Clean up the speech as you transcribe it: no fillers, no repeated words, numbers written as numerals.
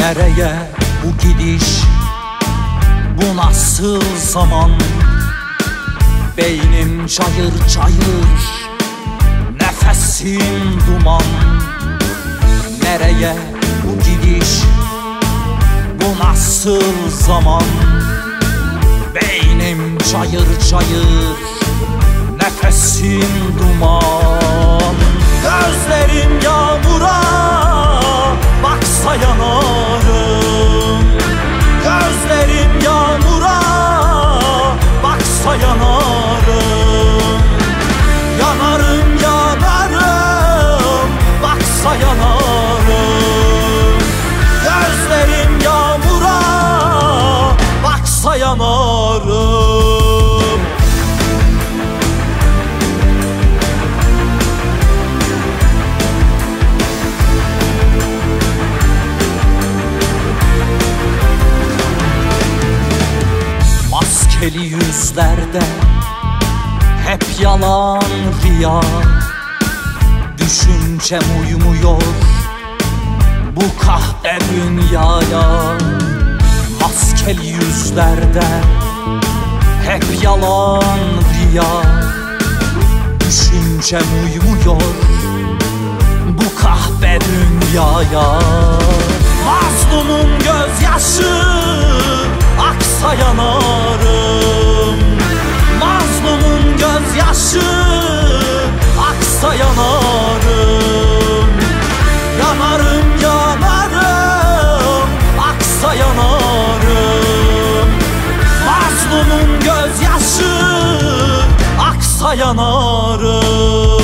Nereye bu gidiş, bu nasıl zaman? Beynim çayır çayır, nefesim duman. Nereye bu gidiş, bu nasıl zaman? Beynim çayır çayır, nefesim duman. Gözlerim yağmura baksa yanarım. Gözlerim yağmura baksa yanarım. Yanarım yanarım baksa yanarım. Gözlerim yağmura baksa yanarım. Maskeli yüzlerde hep yalan riya. Düşüncem uyumuyor bu kahpe dünyaya. Maskeli yüzlerde hep yalan riya. Düşüncem uyumuyor bu kahpe dünyaya. Mazlumun gözyaşı aksa yanarım. Mazlumun gözyaşı aksa yanarım. Yanarım yanarım aksa yanarım. Mazlumun gözyaşı aksa yanarım.